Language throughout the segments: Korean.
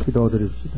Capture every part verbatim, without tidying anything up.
기도드립시다.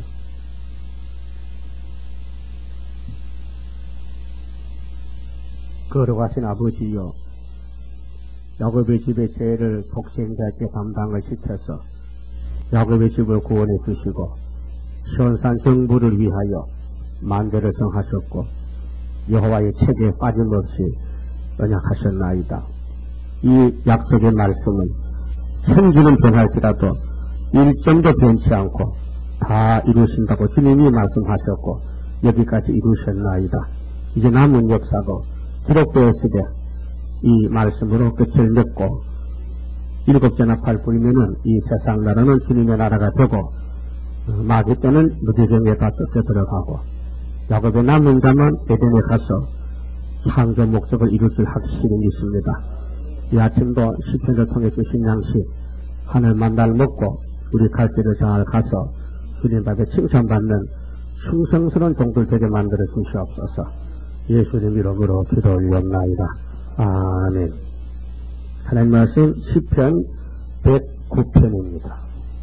걸어가신 아버지여, 야곱의 집의 죄를 독생자께 담당을 시켜서 야곱의 집을 구원해 주시고 현산 정부를 위하여 만대를 정하셨고 여호와의 책에 빠짐없이 언약하셨나이다. 이 약속의 말씀은 천지는 변할지라도 일점도 변치 않고 다 이루신다고 주님이 말씀하셨고 여기까지 이루셨나이다. 이제 남은 역사도 기록되었을 때 이 말씀으로 끝을 맺고 일곱째 나팔 불면은 이 세상 나라는 주님의 나라가 되고 마귀 때는 무지경에 다 쫓겨 들어가고 야곱의 남은 자만 에덴에 가서 창조 목적을 이룰 줄 확실히 믿습니다. 이 아침도 시편을 통해 주신 양식 하늘 만날 먹고 우리 갈 길을 정할 가서 주님 앞에 칭찬받는 충성스러운 종들 되게 만들어 주시옵소서. 예수님 이름으로 기도 올렸나이다. 아멘. 하나님 말씀 시편 백구 편입니다.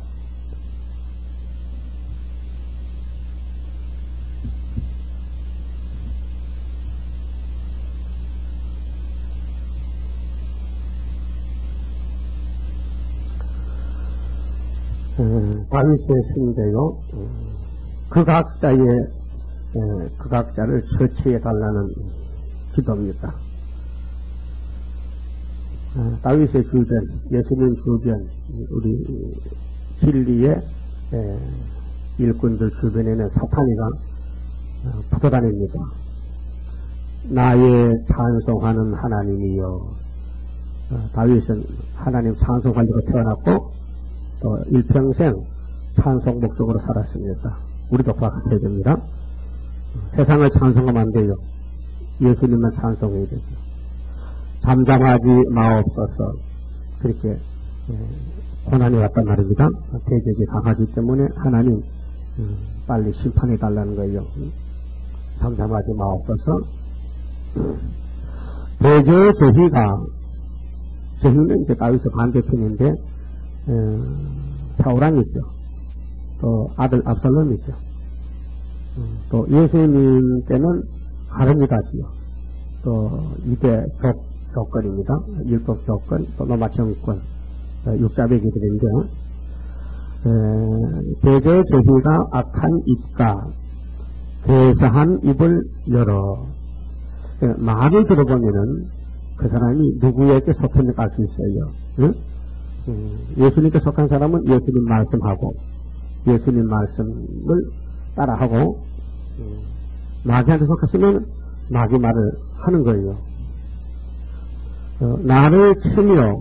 음, 다윗의 시인데요. 음, 그 각자의 에, 그 각자를 처치해 달라는 기도입니다. 어, 다윗의 주변, 예수님 주변, 우리 진리의 에, 일꾼들 주변에는 사탄이가 어, 붙어다닙니다. 나의 찬송하는 하나님이여. 어, 다윗은 하나님 찬송하려고 태어났고 또 일평생 찬송 목적으로 살았습니다. 우리도 그렇게 됩니다. 세상을 찬송하면 안 돼요. 예수님만 찬송해야 되죠. 잠잠하지 마옵소서. 그렇게 고난이 왔단 말입니다. 대적이 강하기 때문에 하나님 빨리 심판해 달라는 거예요. 잠잠하지 마옵소서. 대저 저희가 저희는 이제 다윗의 반대편인데 사울왕이죠. 또 아들 압살롬이죠. 또 예수님 때는 가릅니다지요. 또 이대 족, 조건입니다. 율법 조건, 또 로마 정권, 육자배기들인데, 대저 저희가 악한 입과 대사한 입을 열어. 말을 들어보면은 그 사람이 누구에게 속했는지 알 수 있어요. 응? 예수님께 속한 사람은 예수님 말씀하고 예수님 말씀을 따라하고 마귀한테 속했으면 마귀 말을 하는 거예요. 어, 나를 치며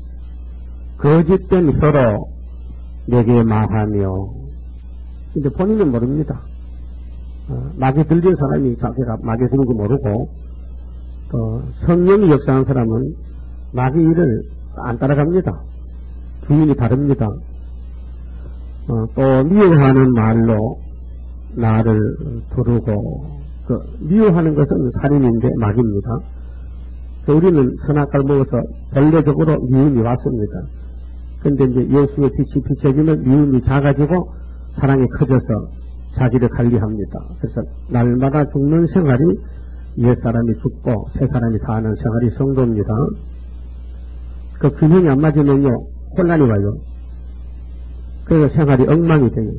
거짓된 혀로 내게 말하며 근데 본인은 모릅니다. 어, 마귀 들린 사람이 자기가 마귀 쓰는지 모르고 또 성령이 역사한 사람은 마귀 일을 안 따라갑니다. 주인이 다릅니다. 어, 또 미워하는 말로 나를 부르고 그 미워하는 것은 살인인데 마귀입니다. 그 우리는 선악과를 먹어서 본래적으로 미움이 왔습니다. 그런데 이제 예수의 빛이 비춰지면 미움이 작아지고 사랑이 커져서 자기를 관리합니다. 그래서 날마다 죽는 생활이 옛사람이 죽고 새사람이 사는 생활이 성도입니다. 그 균형이 안 맞으면요 혼란이 와요. 그래서 생활이 엉망이 돼요.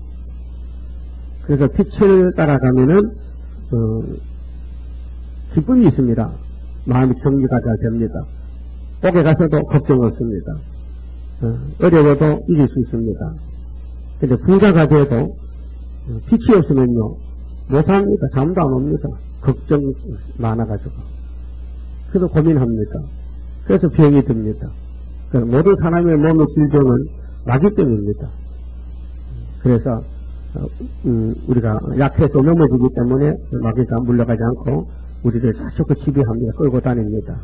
그래서 빛을 따라가면은 어, 기쁨이 있습니다. 마음이 정리가 잘 됩니다. 옥에 가서도 걱정 없습니다. 어, 어려워도 이길 수 있습니다. 근데 부자가 돼도 빛이 없으면요 못합니다. 잠도 안 옵니다. 걱정 많아가지고. 그래서 고민합니다. 그래서 병이 듭니다. 모든 사람의 몸의 질병은 마귀 때문입니다. 그래서 음, 우리가 약해서 넘어지기 때문에 마귀가 물러가지 않고 우리를 자꾸 지배합니다. 끌고 다닙니다.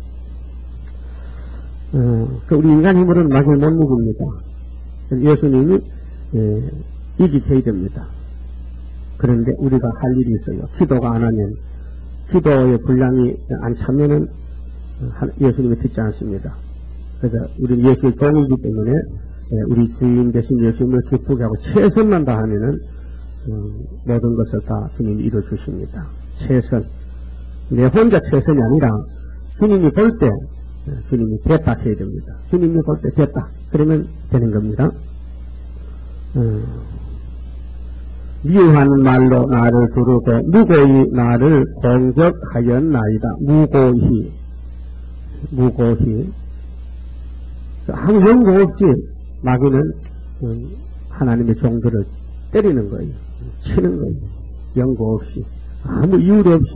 어, 그 우리 인간 힘으로는 마귀를 못 이깁니다. 예수님이 예, 이기게 해야 됩니다. 그런데 우리가 할 일이 있어요. 기도가 안 하면 기도의 분량이 안 차면은 예수님이 듣지 않습니다. 그래서 우리는 예수의 종이기 때문에 우리 주인 대신 예수님을 기쁘게 하고 최선만 다하면은 음, 모든 것을 다 주님이 이루어주십니다. 최선. 내 혼자 최선이 아니라 주님이 볼 때 주님이 됐다 해야 됩니다. 주님이 볼 때 됐다. 그러면 되는 겁니다. 음, 미워한 말로 나를 두르고 무고히 나를 공격하였나이다. 무고히. 무고히. 아무 연고 없이 마귀는 음, 하나님의 종들을 때리는 거예요. 치는 거예요. 연고 없이. 아무 이유도 없이.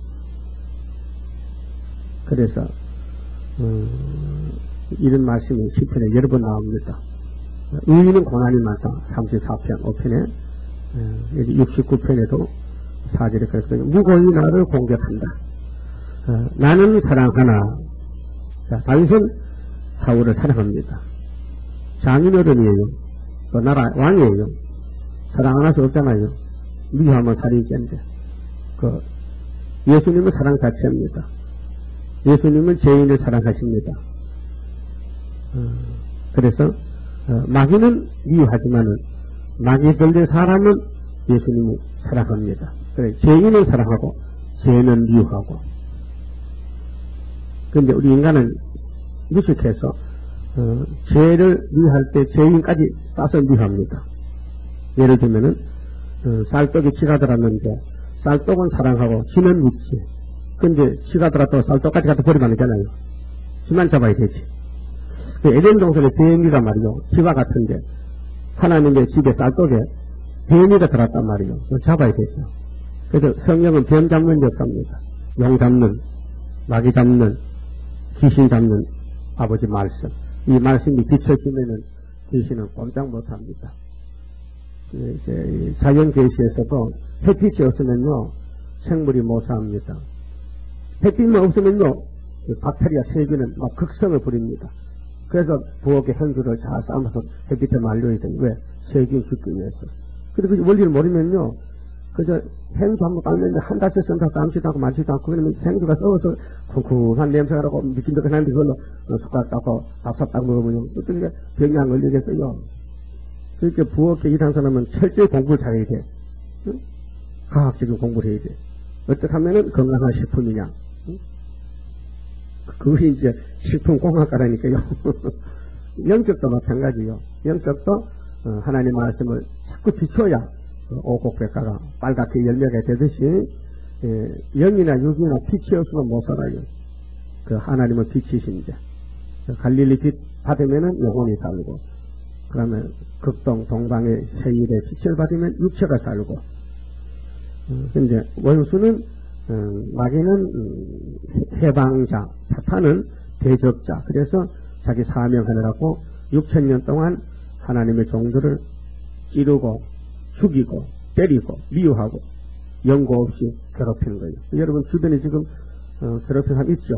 그래서 음, 이런 말씀이 시편에 여러 번 나옵니다. 의인은 고난이 많다. 삼십사 편 오 편에 육십구 편에도 사 절에 그랬거든요. 무고히 나를 공격한다. 어, 나는 사랑하나. 자, 다윗은 사울을 사랑합니다. 장인어른이에요. 또 나라 왕이에요. 사랑 안 할 수 없잖아요. 미워하면 살인죄인데. 그 예수님은 사랑 자체입니다. 예수님은 죄인을 사랑하십니다. 어, 그래서 어, 마귀는 미워하지만은 마귀 걸린 사람은 예수님이 사랑합니다. 그래, 죄인은 사랑하고 죄는 미워하고. 그런데 우리 인간은 무식해서 어, 죄를 미워할 때 죄인까지 싸서 미워합니다. 예를 들면은 어, 쌀떡이 지가 들었는데 쌀떡은 사랑하고 지는 믿지. 근데 지가 들었다고 쌀떡까지 갖다 버리면 안 되잖아요. 지만 잡아야 되지. 그 에덴 동산의 뱀이가 말이요. 지와 같은데 하나님의 집에 쌀떡에 뱀이가 들었단 말이요. 잡아야 되죠. 그래서 성경은 뱀 잡는 역사입니다. 용 잡는, 마귀 잡는, 귀신 잡는 아버지 말씀. 이 말씀이 비춰지면은 귀신은 꼼짝 못합니다. 이제 자연 계시에서도 햇빛이 없으면요 생물이 못 삽니다. 햇빛만 없으면요 박테리아 세균은 막 극성을 부립니다. 그래서 부엌에 현주를 잘 삶아서 햇빛에 말려야 돼요. 왜? 세균 죽기 위해서. 그리고 그 원리를 모르면요 그저 행주 한번 닦는데 한 달씩 쓴다고 감지도 않고 만지도 않고 그러면 생주가 썩어서 쿵쿵한 냄새가 나고 미친듯이 하는데 그걸로 숟가락 닦고 밥삽 딱 먹으면요 어떻게 병이 안 걸리겠어요. 그렇게 부엌에 일하는 사람은 철저히 공부를 잘해야 돼. 응? 과학적인 공부를 해야 돼. 어떻게 하면은 건강한 식품이냐. 응? 그게 이제 식품공학과라니까요. 영적도 마찬가지요. 영적도 어, 하나님 말씀을 자꾸 비춰야 어, 오곡백과가 빨갛게 열매가 되듯이 예, 영이나 육이나 빛이 없으면 못 살아요. 그 하나님은 빛이신데 갈릴리 빛 받으면은 영혼이 살고 그러면 극동 동방의 세일의 빛을 받으면 육체가 살고 근데 어, 원수는 음, 마귀는 음, 해방자, 사탄은 대적자. 그래서 자기 사명하느라고 육천 년 동안 하나님의 종들을 찌르고 죽이고 때리고 미워하고 연고 없이 괴롭히는 거예요. 여러분 주변에 지금 어, 괴롭히는 사람 있죠?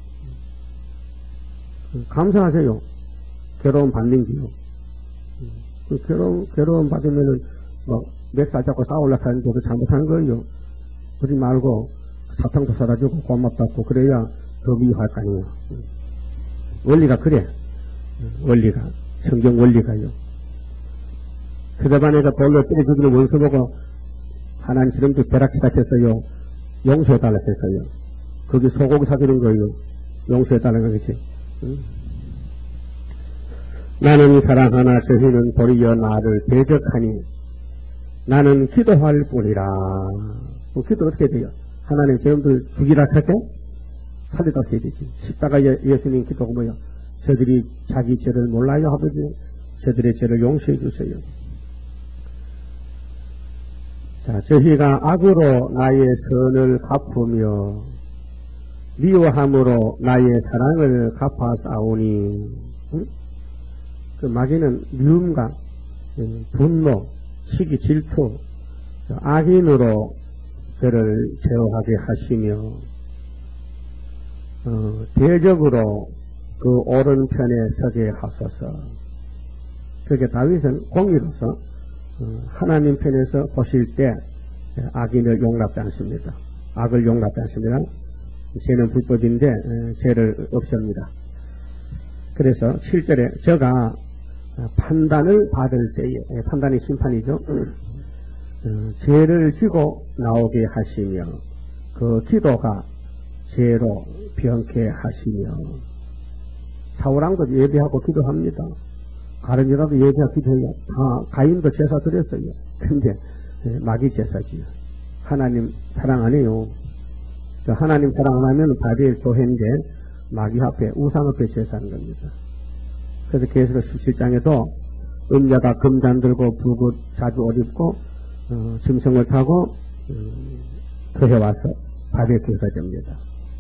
감사하세요. 괴로움 받는 게요. 그 괴로움, 괴로움 받으면은 뭐 몇 살 잡고 싸우려고 하는데 그 잘못하는 거예요. 그러지 말고 사탕도 사다 주고 고맙다고 그래야 더 미워할 거 아니에요. 원리가 그래. 원리가. 성경 원리가요. 그대반에서 돌로 때려 죽이는 원수 보고 하나님 지름도 벼락치다 했어요. 용서해달라 했어요. 거기 소고기 사주는 거예요. 용서해달라는 거지. 응? 나는 사랑하나 저희는 도리어 나를 대적하니 나는 기도할 뿐이라. 뭐 기도 어떻게 돼요? 하나님 저놈들 죽이라 할 때 살리다 해야 되지. 십자가 예, 예수님 기도가 뭐요? 저들이 자기 죄를 몰라요 아버지. 저들의 죄를 용서해 주세요. 자, 저희가 악으로 나의 선을 갚으며 미워함으로 나의 사랑을 갚아싸우니. 응? 그 마귀는 미움과 분노, 시기, 질투, 악인으로 저를 제어하게 하시며 어, 대적으로 그 오른편에 서게 하소서. 그렇게 다윗은 공의로서 어, 하나님 편에서 보실 때 악인을 용납지 않습니다. 악을 용납지 않습니다. 죄는 불법인데 에, 죄를 없앱니다. 그래서 칠 절에 저가 판단을 받을 때에, 판단이 심판이죠. 어, 죄를 지고 나오게 하시며 그 기도가 죄로 변케 하시며 사울왕도 예배하고 기도합니다. 가룟유다도 예배하고 기도해요. 다 가인도 제사 드렸어요. 근데 마귀 제사지요. 하나님 사랑 안 해요. 하나님 사랑 안 하면 바벨 교회인데 마귀 앞에 우상 앞에 제사하는 겁니다. 그래서 계시록 십칠 장에도 음녀가 금잔 들고 붉은 자주 옷 입고 어, 짐승을 타고 음, 교회 와서 바벨 교회가 됩니다.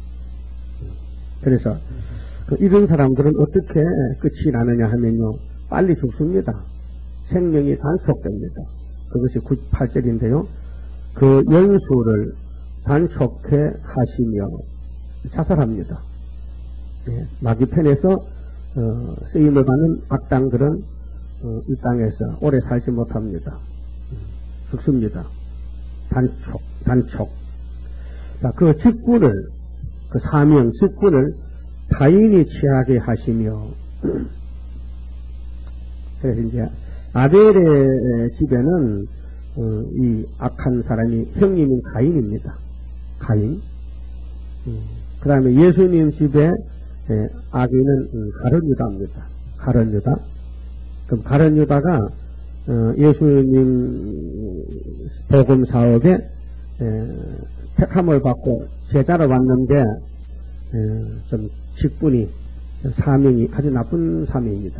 그래서 그 이런 사람들은 어떻게 끝이 나느냐 하면요, 빨리 죽습니다. 생명이 단속됩니다. 그것이 구십팔 절인데요. 그 연수를 단속해 하시며 자살합니다. 예, 마귀 편에서 어, 쓰임을 받는 악당들은 어, 이 땅에서 오래 살지 못합니다. 죽습니다. 단촉, 단촉. 자, 그 직분을, 그 사명, 직분을 타인이 취하게 하시며, 그래서 이제 아벨의 집에는 어, 이 악한 사람이 형님인 가인입니다. 가인. 음, 그 다음에 예수님 집에 예, 아기는 음, 가룟유다입니다. 가룟유다. 그럼 가룟유다가 어, 예수님 복음 사업에 에, 택함을 받고 제자로 왔는데 에, 좀 직분이 사명이 아주 나쁜 사명입니다.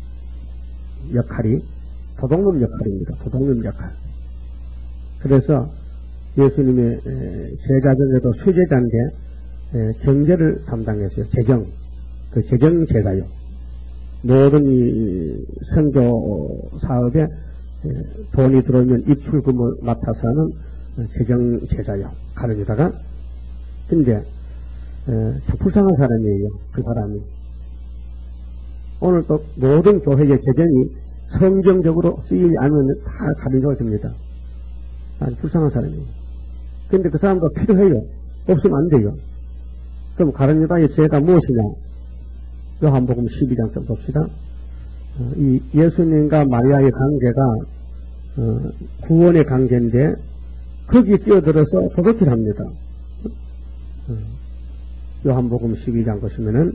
역할이 도둑놈 역할입니다. 도둑놈 역할. 그래서 예수님의 에, 제자 중에도 수제자인데 에, 경제를 담당했어요. 재정. 그 재정 제자요. 모든 이 선교 사업에 돈이 들어오면 입출금을 맡아서 하는 재정 제자요. 가르치다가. 근데 참 불쌍한 사람이에요. 그 사람이. 오늘 또 모든 교회의 재정이 성경적으로 쓰이지 않으면 다 가르쳐야 됩니다. 아주 불쌍한 사람이에요. 근데 그 사람도 필요해요. 없으면 안 돼요. 그럼 가르치다의 죄가 무엇이냐? 요한복음 십이 장 좀 봅시다. 어, 이 예수님과 마리아의 관계가 어, 구원의 관계인데 거기에 끼어들어서 도둑질 합니다. 어, 요한복음 십이 장 보시면은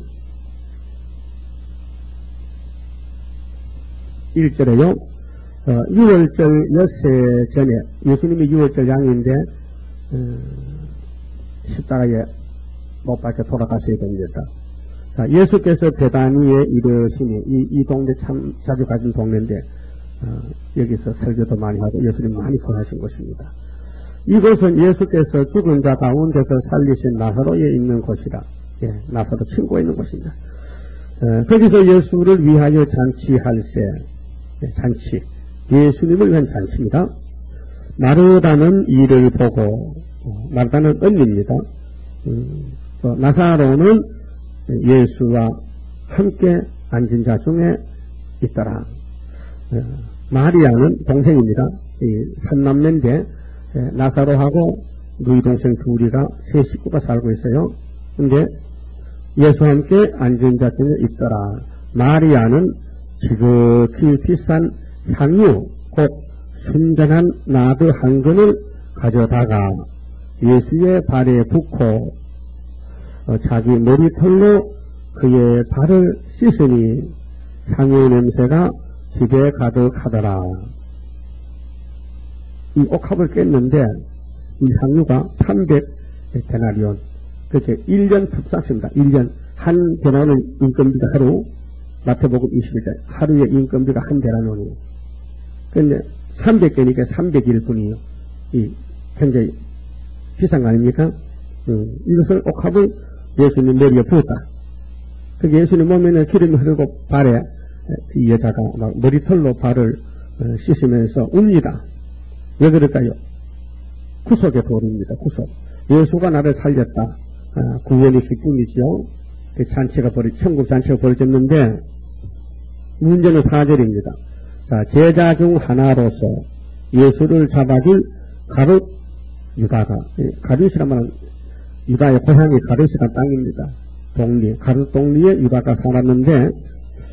일 절에요. 어, 유월절 엿새 전에 예수님이 유월절 양인데 어, 십자가에 못 박혀 돌아가셔야 됩니다. 자, 예수께서 베다니에 이르시니, 이, 이 동네 참 자주 가진 동네인데, 어, 여기서 설교도 많이 하고 예수님 많이 권하신 곳입니다. 이곳은 예수께서 죽은 자 가운데서 살리신 나사로에 있는 곳이라. 예, 나사로 친구가 있는 곳입니다. 어, 거기서 예수를 위하여 잔치할세. 예, 잔치. 예수님을 위한 잔치입니다. 마르다는 이를 보고, 어, 마르다는 언니입니다. 음, 어, 나사로는 예수와 함께 앉은 자 중에 있더라. 어, 마리아는 동생입니다. 이 삼남매인데 나사로하고 누이 동생 둘이가 세 식구가 살고 있어요. 근데 예수와 함께 앉은 자 중에 있더라. 마리아는 지극히 비싼 향유 곧 순전한 나드 한 근을 가져다가 예수의 발에 붓고 어, 자기 머리털로 그의 발을 씻으니 향유 냄새가 집에 가득하더라. 이 옥합을 깼는데 이 향유가 삼백 데나리온. 그렇게 일 년 값입니다. 일 년. 한 데나리온 인건비가 하루, 마태복음 이십일 장 하루의 인건비가 한 데나리온이에요. 그런데 삼백 개니까 삼백일 분이에요. 이 굉장히 비싼 거 아닙니까? 음, 이것을 옥합을 예수님 머리에 부었다. 그 예수님 몸에는 기름이 흐르고 발에 이 여자가 막 머리털로 발을 씻으면서 웁니다. 왜 그럴까요? 구속의 도리입니다. 구속. 예수가 나를 살렸다. 아, 구원의 기쁨이지요. 그 잔치가 벌이, 천국 잔치가 벌어졌는데, 문제는 사 절입니다. 자, 제자 중 하나로서 예수를 잡아줄 가룟 유다가, 가룟이란 말은 유다의 고향이 가룟이란 땅입니다. 동리, 가룟 동리에 유다가 살았는데,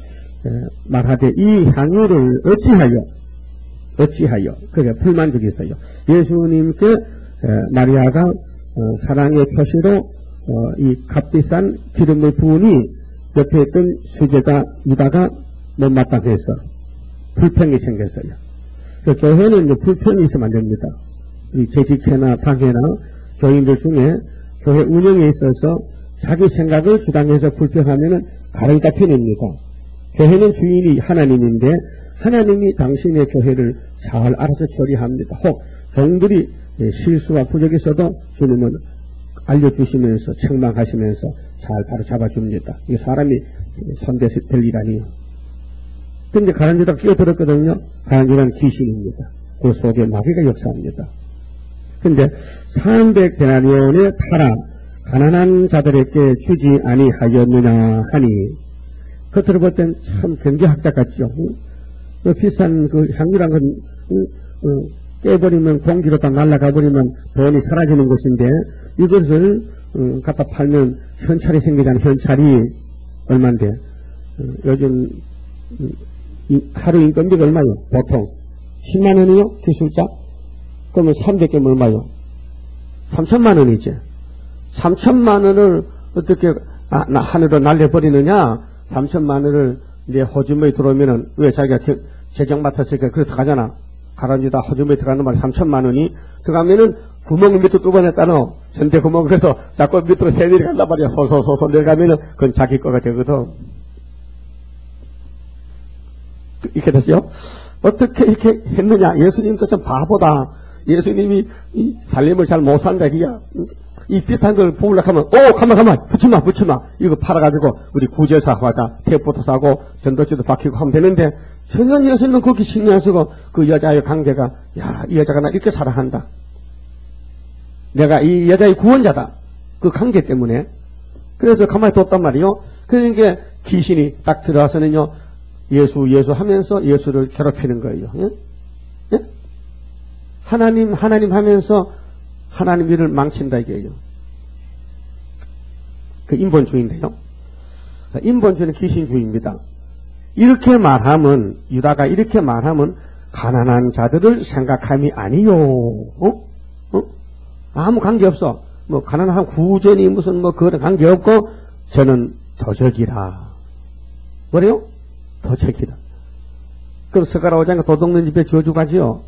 말하되 이 향유를 어찌하여 어찌하여 그게 불만족이 있어요. 예수님께 마리아가 사랑의 표시로 이 값비싼 기름을 부으니 옆에 있던 수제자 유다가 못마땅해서 불평이 생겼어요. 그 교회는 이제 불평이 있으면 안 됩니다. 우리 재직회나 당회나 교인들 중에 교회 운영에 있어서 자기 생각을 주장해서 불평하면은 가랭이 잡혀냅니다. 교회는 주인이 하나님인데 하나님이 당신의 교회를 잘 알아서 처리합니다. 혹 종들이 실수와 부족이 있어도 주님은 알려주시면서 책망하시면서 잘 바로 잡아줍니다. 이 사람이 손대서 될 일 아니에요. 근데 가란지다가 끼어들었거든요. 가란지다는 귀신입니다. 그 속에 마귀가 역사합니다. 근데 삼백 데나리온의 팔아 가난한 자들에게 주지 아니하였느냐 하니 겉으로 볼 땐 참 경제학자 같죠. 그 비싼 그 향유란 건 어, 깨버리면 공기로 다 날아가버리면 돈이 사라지는 것인데 이것을 어, 갖다 팔면 현찰이 생기잖아요. 현찰이 얼마인데 어, 요즘 음, 이, 하루 인건비가 얼마요? 보통 십만 원이요? 기술자? 그러면 삼백 개면 얼마요? 삼천만 원이지. 삼천만 원을 어떻게 아, 나, 하늘로 날려버리느냐? 삼천만 원을 내 호주머니에 들어오면은 왜 자기가 재정 맡았으니까 그래서 가잖아. 가라지다 호주머니에 들어가는 말이 삼천만 원이 들어가면은 구멍을 밑으로 뚫어냈잖아. 전대 구멍. 그래서 자꾸 밑으로 새 내려간단 말이야. 소소소소 내려가면은 그건 자기 거가 되거든. 이렇게 됐어요. 어떻게 이렇게 했느냐. 예수님도 참 바보다. 예수님이 이 살림을 잘 못 산다. 이야. 이 비싼 걸 보려고 하면, 오, 가만, 가만, 붙여마, 붙여마. 이거 팔아가지고, 우리 구제사 하자, 테이프도 사고, 전도지도 박히고 하면 되는데, 전혀 예수님은 그렇게 신경 쓰고, 그 여자의 관계가, 야, 이 여자가 나 이렇게 사랑한다. 내가 이 여자의 구원자다. 그 관계 때문에. 그래서 가만히 뒀단 말이요. 그러니까 귀신이 딱 들어와서는요, 예수, 예수 하면서 예수를 괴롭히는 거예요. 예? 예? 하나님, 하나님 하면서 하나님 일을 망친다 이게요. 그 인본주의인데요. 인본주의는 귀신주의입니다. 이렇게 말하면 유다가 이렇게 말하면 가난한 자들을 생각함이 아니요. 어? 어? 아무 관계 없어. 뭐 가난한 구전이 무슨 뭐 그런 관계 없고 저는 도적이라. 뭐래요? 도적이라. 그럼 스가랴 오 장에 도둑놈 집에 지어주고 가지요.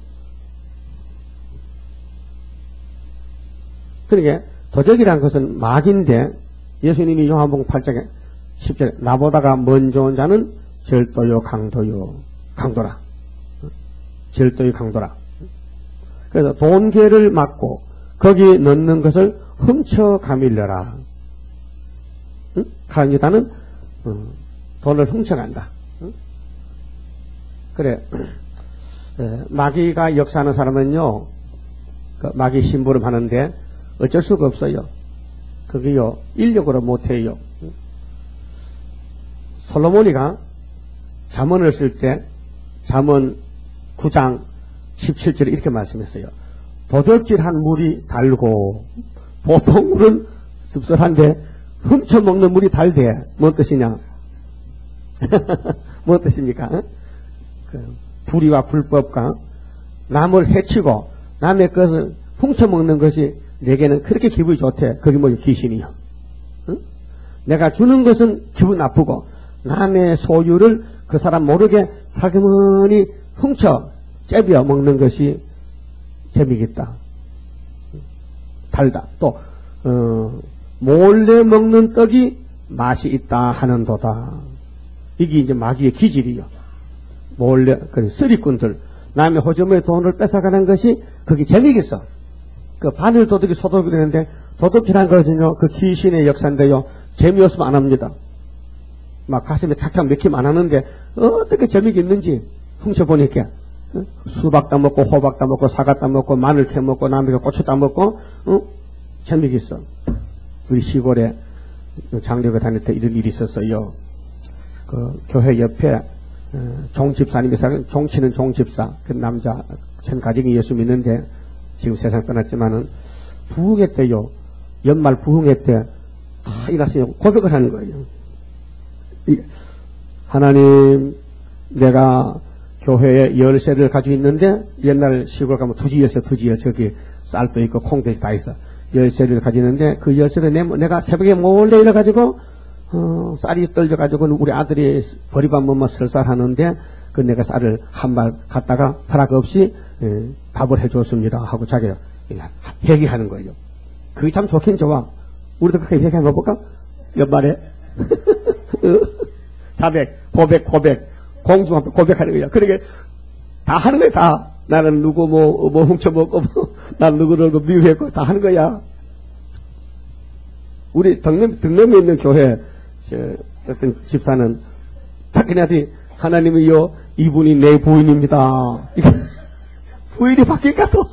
그러니까 도적이란 것은 마귀인데 예수님이 요한복음 팔 장에 십 절에 나보다가 먼저 온 자는 절도요 강도요 강도라. 절도요 강도라. 그래서 돈계를 막고 거기 넣는 것을 훔쳐 가밀려라. 응? 가밀다는 어, 돈을 훔쳐간다. 응? 그래 에, 마귀가 역사하는 사람은요 그 마귀 심부름 하는데 어쩔 수가 없어요. 그게요, 인력으로 못해요. 솔로몬이가 잠언을 쓸 때, 잠언 구 장 십칠 절에 이렇게 말씀했어요. 도둑질한 물이 달고, 보통 물은 씁쓸한데, 훔쳐먹는 물이 달대. 뭔 뜻이냐? 뭔 뜻입니까? 그 불의와 불법과 남을 해치고, 남의 것을 훔쳐먹는 것이 내게는 그렇게 기분이 좋대. 그게 뭐지? 귀신이요. 응? 내가 주는 것은 기분 나쁘고 남의 소유를 그 사람 모르게 사그머니 훔쳐 째벼 먹는 것이 재미있다. 달다. 또 어, 몰래 먹는 떡이 맛이 있다 하는도다. 이게 이제 마귀의 기질이요. 몰래 그 쓰리꾼들 남의 호주머니에 돈을 뺏어가는 것이 그게 재미있어. 그 바늘 도둑이 소독이 되는데 도둑이란 것은요 그 귀신의 역사인데요 재미없으면 안 합니다. 막 가슴에 탁탁 맥히면 안 하는데 어떻게 재미가 있는지 훔쳐보니까 어? 수박 따먹고 호박 따먹고 사과 따먹고 마늘 캐먹고 남이가 고추 따먹고 어? 재미가 있어. 우리 시골에 장례가 다닐 때 이런 일이 있었어요. 그 교회 옆에 어, 종집사님이 사는 종치는 종집사 그 남자 전 가정이 예수 믿는데 지금 세상 떠났지만은 부흥했대요. 연말 부흥회 때 다 일어나서 고백을 하는 거예요. 이, 하나님, 내가 교회에 열쇠를 가지고 있는데, 옛날 시골 가면 두지 열쇠, 두지 열쇠, 저기 쌀도 있고 콩도 있고 다 있어. 열쇠를 가지고 있는데, 그 열쇠를 내, 내가 새벽에 몰래 일어가지고, 어, 쌀이 떨져가지고 우리 아들이 버리밥 먹으면 설쌀 하는데, 그 내가 쌀을 한 발 갖다가 허락 없이 에, 밥을 해줬습니다 하고 자기가 회개하는 거예요. 그게 참 좋긴 좋아. 우리도 그렇게 회개한 거 볼까? 연말에 자백, 고백, 고백, 공중 앞에 고백하는 거야. 그러게 다 하는 거야. 다 나는 누구 뭐, 뭐 훔쳐먹고 뭐, 난 누구를 뭐 미워했고 다 하는 거야. 우리 등lâm, 등lâm 있는 교회 저, 어떤 집사는 딱 그냥 하나님이요, 이분이 내 부인입니다. 부인이 바뀔까 또?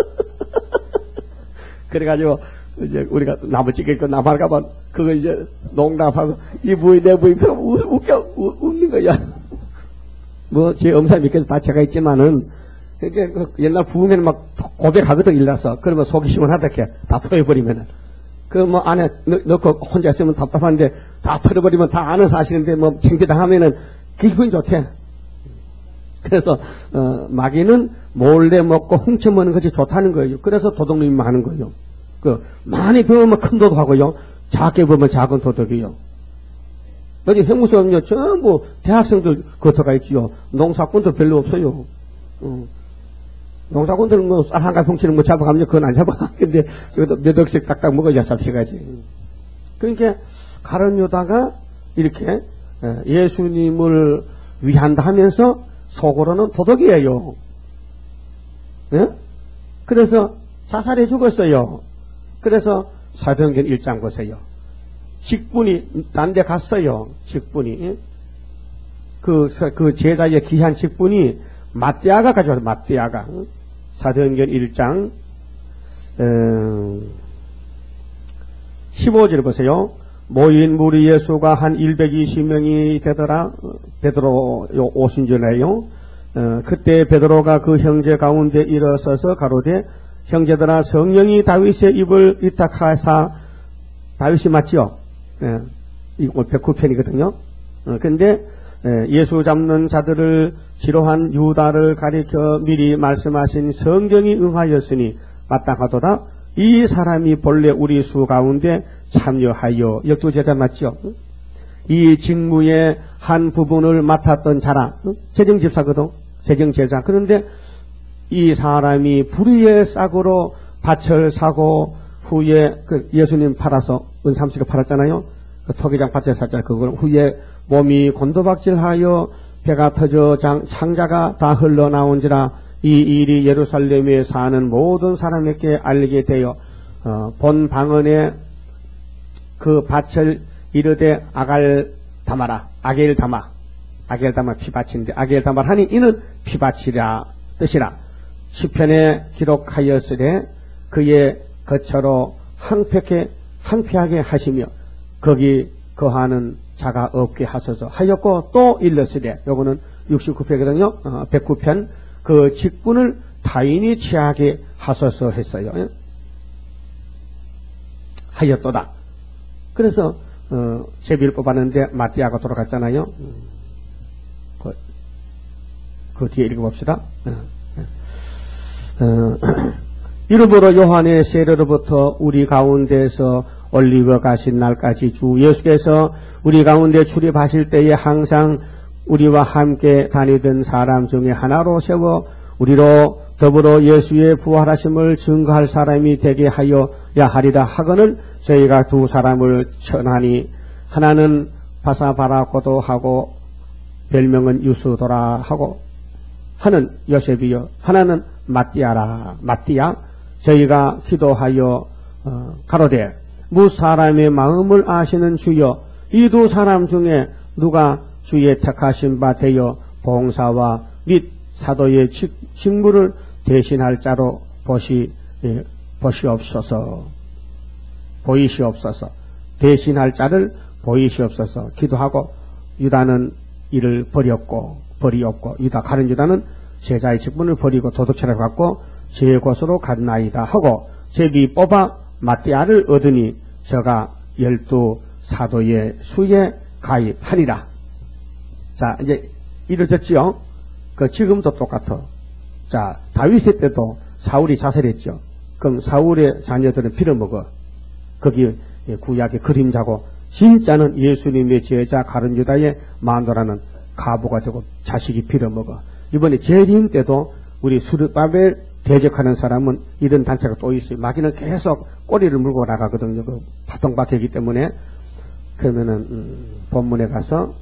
그래가지고, 이제 우리가 나무 찍겠고 나무 가면 그거 이제 농담하고, 이 부인, 내 부인, 웃겨, 우, 웃는 거야. 뭐, 제 엄사 믿겨서 다 제가 있지만은, 그러니까 옛날 부으면 막 고백하거든, 일나서. 그러면 속이 시원하다게 다 토해버리면은. 그 뭐 안에 넣고 혼자 있으면 답답한데 다 털어버리면 다 아는 사실인데 뭐 창피당하면은 기분이 좋대. 그래서 어, 마귀는 몰래 먹고 훔쳐 먹는 것이 좋다는 거예요. 그래서 도둑놈이 하는 거예요. 그 많이 배우면 큰 도둑하고요, 작게 배우면 작은 도둑이요. 여기 형무소는요 전부 대학생들 겉어가 있지요. 농사꾼들 별로 없어요. 어. 농사꾼들 뭐 쌀 한 가지 훔치는 뭐 잡아가면 그건 안 잡아가. 근데 여기도 몇 억씩 딱딱 먹어야 잡혀가지. 그러니까 가룟 유다가 이렇게 예수님을 위한다 하면서 속으로는 도덕이에요. 예? 그래서 자살해 죽었어요. 그래서 사도행전 일 장 보세요. 직분이 딴 데 갔어요. 직분이. 그, 그 제자의 귀한 직분이 마띠아가 가져와서 마띠아가. 사도행전 일 장 음, 십오 절 보세요. 모인 무리 예수가 한 백이십 명이 되더라. 베드로 오신 전에요. 어, 그때 베드로가 그 형제 가운데 일어서서 가로되, 형제들아, 성령이 다윗의 입을 위탁하사, 다윗이 맞지요? 예, 이거 백구 편이거든요. 어, 근데 예수 잡는 자들을 지로한 유다를 가리켜 미리 말씀하신 성경이 응하였으니 마땅하도다. 이 사람이 본래 우리 수 가운데 참여하여, 역두제자 맞죠? 이 직무의 한 부분을 맡았던 자라. 재정집사거든, 재정제자. 그런데 이 사람이 불의의 싹으로 밭을 사고 후에 그 예수님 팔아서 은삼십을 팔았잖아요. 그 토기장 밭을 샀잖아요. 그걸 후에 몸이 곤두박질하여 배가 터져 장, 창자가 다 흘러나온지라 이 일이 예루살렘에 사는 모든 사람에게 알게 되어 어, 본 방언에 그 밭을 이르되 아갈 담아라. 아겔 담아. 아겔 담아 피밭인데 아겔 담아 하니 이는 피밭이라 뜻이라. 시편에 기록하였으되 그의 거처로 항폐하게 항폐하게 하시며 거기 거하는 자가 없게 하소서 하였고, 또 일렀으되, 요거는 육십구 편이거든요. 어, 백구 편. 그 직분을 타인이 취하게 하소서 했어요. 하였도다. 그래서 어, 제비를 뽑았는데 마띠아가 돌아갔잖아요. 그, 그 뒤에 읽어봅시다. 어, 어, 이름으로 요한의 세례로부터 우리 가운데서 올리고 가신 날까지 주 예수께서 우리 가운데 출입하실 때에 항상 우리와 함께 다니던 사람 중에 하나로 세워 우리로 더불어 예수의 부활하심을 증거할 사람이 되게 하여야 하리라 하거늘 저희가 두 사람을 천하니 하나는 바사바라고도 하고 별명은 유수도라 하고 하는 요셉이요 하나는 마띠아라 마띠아. 저희가 기도하여 어, 가로되 무 사람의 마음을 아시는 주여 이 두 사람 중에 누가 주의 택하신 바 되어 봉사와 및 사도의 직, 직무를 대신할 자로 보시, 예, 보시옵소서. 보이시옵소서. 대신할 자를 보이시옵소서. 기도하고 유다는 이를 버렸고 버리었고 유다 가는 유다는 제자의 직분을 버리고 도둑질을 갖고 제 곳으로 갔나이다 하고 제비 뽑아 마띠아를 얻으니 저가 열두 사도의 수에 가입하리라. 자, 이제 이루어졌지요? 그 지금도 똑같아. 자, 다윗의 때도 사울이 자살했죠. 그럼 사울의 자녀들은 빌어먹어. 거기 구약의 그림자고, 진짜는 예수님의 제자 가룟 유다의 마누라는 가부가 되고 자식이 빌어먹어. 이번에 재림 때도 우리 스룹바벨 대적하는 사람은 이런 단체가 또 있어요. 마귀는 계속 꼬리를 물고 나가거든요. 그 파통박이기 때문에. 그러면은 음, 본문에 가서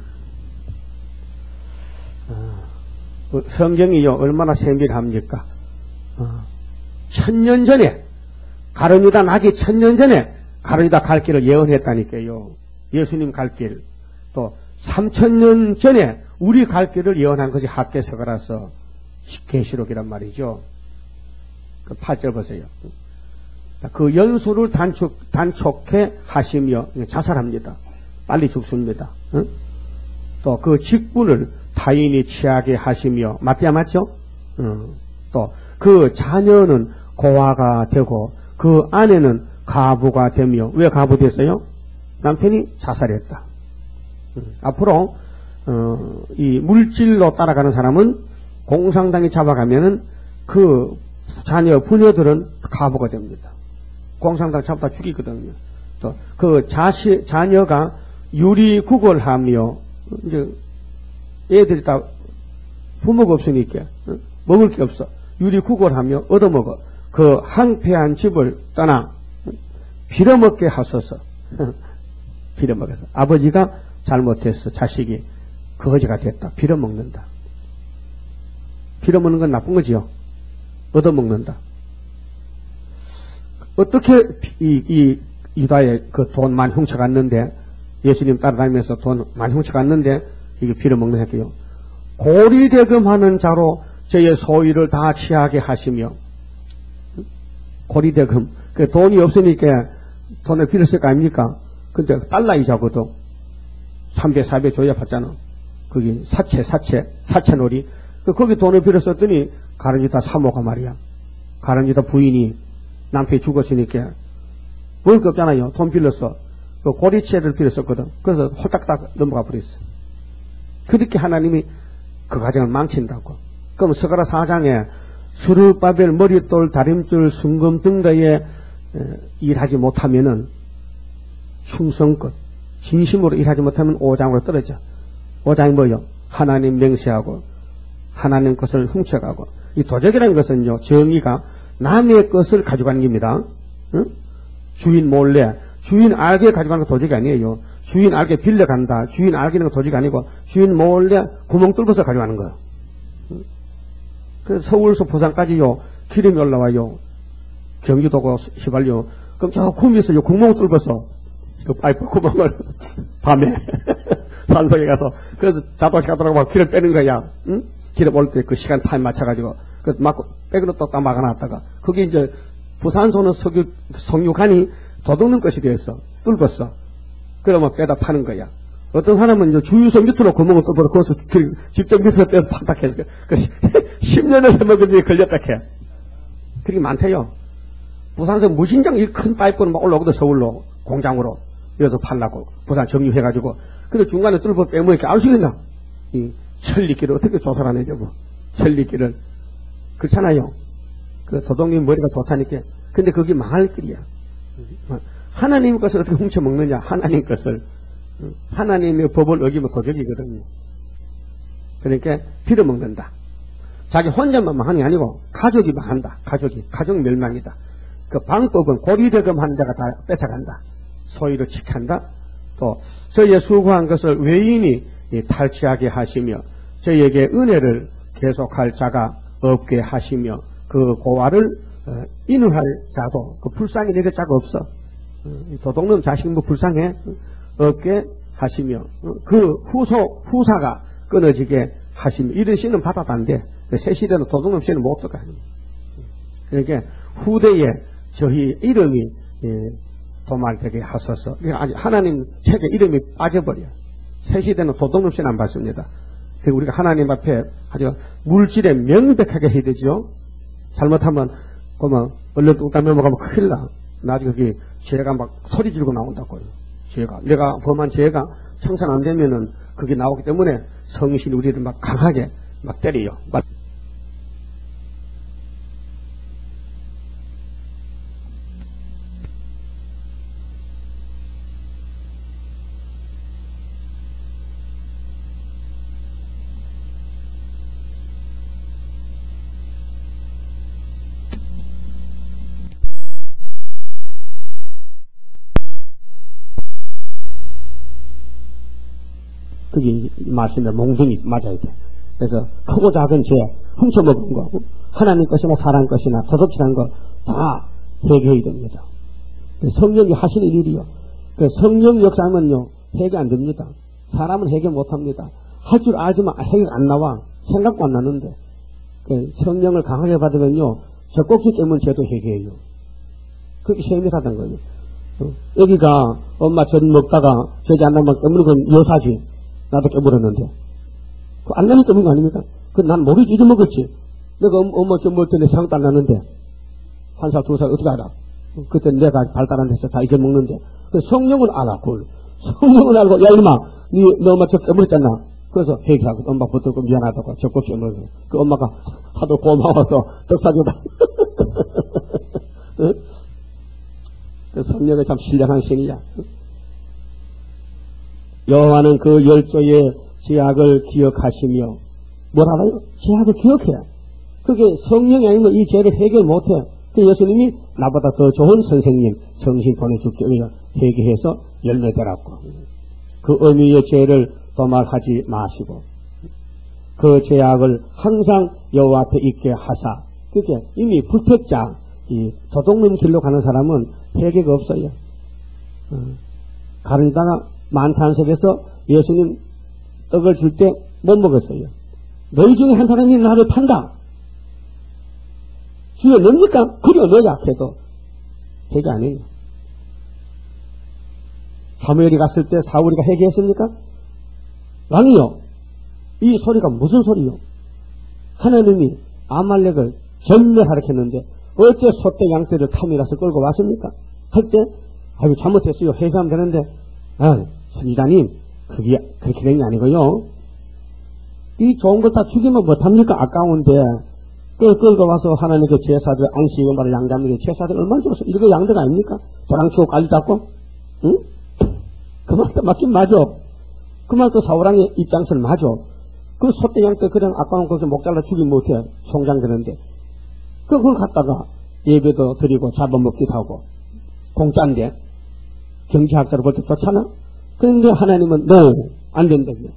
어, 성경이요 얼마나 세밀합니까? 어, 천년 전에 가룟 유다 나기 천년 전에 가룟 유다 갈 길을 예언했다니까요. 예수님 갈 길. 또 삼천 년 전에 우리 갈 길을 예언한 것이 학개서가라서 계시록이란 말이죠. 그 팔 절 보세요. 그 연수를 단축, 단촉해 하시며 자살합니다. 빨리 죽습니다. 응? 또 그 직분을 타인이 취하게 하시며, 맞냐 맞죠? 응. 또 그 자녀는 고아가 되고 그 아내는 가부가 되며, 왜 가부 됐어요? 남편이 자살했다. 응. 앞으로 어, 이 물질로 따라가는 사람은 공산당이 잡아가면은 그 자녀 부녀들은 가부가 됩니다. 공산당 잡다 죽이거든요. 또 그 자식 자녀가 유리구걸하며 이제 애들이 다 부모가 없으니까 어? 먹을 게 없어. 유리구걸하며 얻어먹어. 그 항폐한 집을 떠나 빌어먹게 하소서. 빌어먹어서 아버지가 잘못해서 자식이 거지가 됐다. 빌어먹는다. 빌어먹는 건 나쁜 거지요. 얻어먹는다. 어떻게 이, 이 유다에 그 돈 많이 훔쳐갔는데, 예수님 따라다니면서 돈 많이 훔쳐갔는데 이게 빌어먹는 했게요. 고리대금하는 자로 저의 소유를 다 취하게 하시며, 고리대금 그 돈이 없으니까 돈을 빌었을 거 아닙니까? 근데 달러 이자거든. 삼 배, 사 배 줘야 받잖아. 거기 사채, 사채, 사채놀이. 그 거기 돈을 빌었었더니 가룟 유다 사모가 말이야. 가룟 유다 부인이 남편이 죽었으니까 먹을 게 없잖아요. 돈 빌렸어. 그 고리채를 빌었었거든. 그래서 홀딱딱 넘어가 버렸어. 그렇게 하나님이 그 가정을 망친다고. 그럼 스가랴 사 장에 스룹바벨 머릿돌 다림줄 순금 등대에 일하지 못하면은 충성껏 진심으로 일하지 못하면 오 장으로 떨어져. 오 장이 뭐요? 하나님 맹세하고 하나님 것을 훔쳐가고. 이 도적이라는 것은요, 정의가 남의 것을 가져가는 겁니다. 응? 주인 몰래, 주인 알게 가져가는 거 도적이 아니에요. 주인 알게 빌려간다. 주인 알게는 거 도적이 아니고 주인 몰래 구멍 뚫어서 가져가는 거예요. 응? 그래서 서울서 부산까지요, 기름이 올라와요. 경기도고 휘발유. 그럼 저 구미에서 구멍 뚫어서 그 파이프 구멍을 밤에 산속에 가서 그래서 자동차가 돌아가고 기름 빼는 거야. 응? 기름 올 때 그 시간 타임 맞춰가지고 그 막고 백으로 또 막아놨다가 그게 이제 부산소는 석유 석유관이 도둑는 것이 되었어. 뚫었어. 그러면 빼다 파는 거야. 어떤 사람은 이제 주유소 밑으로 구멍을 뚫어서 거기서 직접 밑에서 빼서 판다 해서 그 십 년을 해먹은 걸렸다 해. 그게 많대요. 부산서 무신장 이 큰 파이프는 막 올라오거든. 서울로 공장으로 여기서 팔라고 부산 정유해가지고. 근데 중간에 뚫어 빼면 이렇게 알 수 있나? 이 천리길을 어떻게 조사를 안 해줘, 뭐. 천리길을. 그렇잖아요. 그 도둑님 머리가 좋다니까. 근데 그게 망할 길이야. 하나님 것을 어떻게 훔쳐먹느냐? 하나님 것을. 하나님의 법을 어기면 도적이거든요. 그러니까 빌어먹는다. 자기 혼자만 망하는 게 아니고 가족이 망한다. 가족이. 가족 멸망이다. 그 방법은 고리대금 하는 자가 다 뺏어간다. 소유를 취한다. 또 저희의 수고한 것을 외인이 탈취하게 하시며 저희에게 은혜를 계속할 자가 없게 하시며 그 고아를 인후할 자도 그 불쌍히 내릴 자가 없어. 도둑놈 자식 뭐 불쌍해 없게 하시며 그 후소 후사가 끊어지게 하시며 이런 시는 받아도 안 돼. 새 시대는 도둑놈 시는 못 들어가. 그러니까 후대에 저희 이름이 도말되게 하소서. 하나님 책에 이름이 빠져버려. 새 시대는 도둑놈 시는 안 받습니다. 우리가 하나님 앞에 아주 물질에 명백하게 해야 되죠. 잘못하면 그러면 얼른 뚝딱 넘어가면 큰일 나. 나중에 거기 죄가 막 소리 지르고 나온다고요. 죄가 내가 범한 죄가 청산 안 되면은 그게 나오기 때문에 성신이 우리를 막 강하게 막 때려요. 막 그게 이 말씀에 몽둥이 맞아야 돼. 그래서 크고 작은 죄, 훔쳐먹은 거, 하나님 것이나 사람 것이나 도둑질한 거 다 회개해야 됩니다. 성령이 하시는 일이요. 성령 역사하면요, 회개 안 됩니다. 사람은 회개 못 합니다. 할 줄 알지만 회개가 안 나와. 생각도 안 나는데. 성령을 강하게 받으면요, 적곡지 때문에 죄도 회개해요. 그게 세밀하다는 거예요. 여기가 엄마 전 먹다가 저지 안 나면 깨물은 건 여사지. 나도 깨물었는데. 그 안 나면 깨물은 거 아닙니까? 그 난 모르지 잊어먹었지. 내가 엄마 전 먹을 때 내 생각도 안 나는데. 한 살, 두 살 어떻게 알아? 그때 내가 발달한 데서 다 잊어먹는데. 그 성령을 알아, 그걸. 성령을 알고, 야, 이놈아, 니, 너 엄마 저 깨물었잖아. 그래서 회개하고, 엄마 붙들고 미안하다고, 적고 깨물고. 그 엄마가 하도 고마워서 떡 사주다. 그 성령이 참 신령한 신이야. 여호와는 그 열조의 죄악을 기억하시며, 뭘 알아요? 죄악을 기억해. 그게 성령이 아니면 이 죄를 해결 못해. 그 예수님이 나보다 더 좋은 선생님, 성신 보내줄게. 회개해서 열매되라고. 그 의미의 죄를 도말하지 마시고, 그 죄악을 항상 여호와 앞에 있게 하사. 그게 이미 불택자, 이 도둑놈 길로 가는 사람은 회개가 없어요. 어. 가르다가 만찬석에서 예수님 떡을 줄 때 못 먹었어요. 너희 중에 한 사람이 나를 판다. 주여 뭡니까? 그려 너야 해도 회개 안 해요. 사무엘이 갔을 때 사울이가 회개했습니까? 왕이요. 이 소리가 무슨 소리요? 하나님이 아말렉을 전멸하라 했는데 어째 소떼 양떼를 탐이라서 끌고 왔습니까? 할 때 아이고 잘못했어요. 회개하면 되는데 아, 선지자님 그게 그렇게 된 게 아니고요. 이 좋은 걸 다 죽이면 못합니까? 아까운데 끌, 끌고 와서 하나님께 제사들, 안식을 말을 양잡는 제사들 얼마나 좋았어. 이거 양대가 아닙니까? 도랑치고 깔리 잡고, 응? 그 말도 맞긴 맞아. 그 말도 사우랑의 입장에서는 맞아. 그 소떼 양떼 그냥 아까운 거기서 목 잘라 죽이면 못해. 송장되는데. 그걸 갖다가 예배도 드리고 잡아먹기도 하고, 공짜인데, 경제학자로 볼 때 좋잖아? 그런데 하나님은, no, 안 된다고요.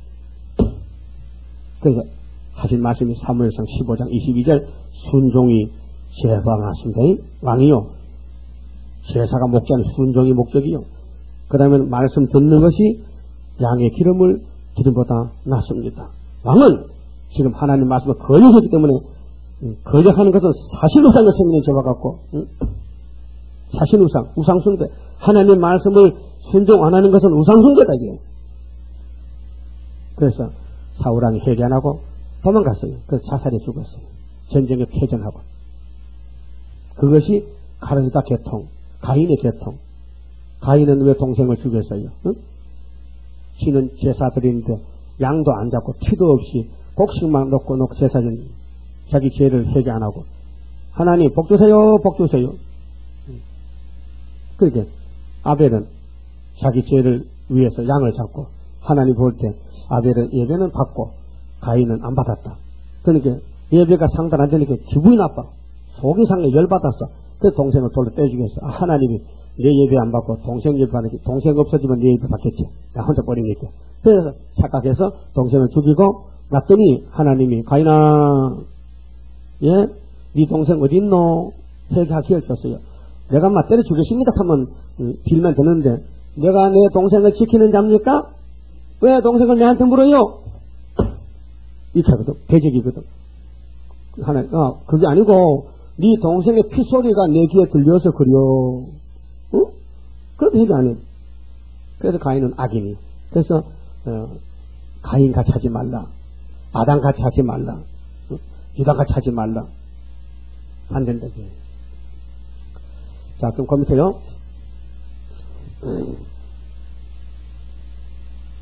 그래서, 하신 말씀이 사무엘상 십오 장 이십이 절 순종이 제방하십니다. 왕이요. 제사가 목자는 순종이 목적이요. 그 다음에 말씀 듣는 것이 양의 기름을 기름보다 낫습니다. 왕은 지금 하나님 말씀을 거역하기 때문에 거역하는 것은 사실우상의 생명의 죄와 같고 응? 사실우상, 우상숭배. 하나님 말씀을 순종 안 하는 것은 우상숭배다 이게. 그래서 사울왕이 회개 안 하고 도망갔어요. 그래서 자살해 죽었어요. 전쟁에 패전하고. 그것이 가르다 계통, 가인의 계통. 가인은 왜 동생을 죽였어요? 응? 지는 제사 드리는데 양도 안 잡고 티도 없이 곡식만 놓고 놓고 제사 드리는 자기 죄를 회개 안 하고 하나님 복 주세요, 복 주세요. 그렇게 아벨은 자기 죄를 위해서 양을 잡고 하나님 볼 때 아벨은 예배는 받고 가인은 안 받았다. 그러니까 예배가 상단 안 되니까 기분이 나빠. 속이 상해 열받았어. 그래서 동생을 돌려 떼주겠어. 아, 하나님이 내 예배 안 받고 동생 예배 받는 동생 없어지면 내 예배 받겠지. 나 혼자 버리니까. 그래서 착각해서 동생을 죽이고 났더니 하나님이 가인아, 예, 네 동생 어디 있노? 회개하기를 줬어요. 내가 막 때려 죽였습니다 하면 음, 빌면 되는데 내가 내 동생을 지키는 자입니까? 왜 동생을 내한테 물어요? 이렇게 하거든. 배적이거든. 하나, 아, 그게 아니고 네 동생의 피소리가 내 귀에 들려서 그려. 응? 그래도 회개 안 해. 그래서 가인은 악인이. 그래서 어, 가인 같이 하지 말라. 아담 같이 하지 말라. 응? 유다 같이 하지 말라. 안 된다. 자, 그럼 검색해요. 음.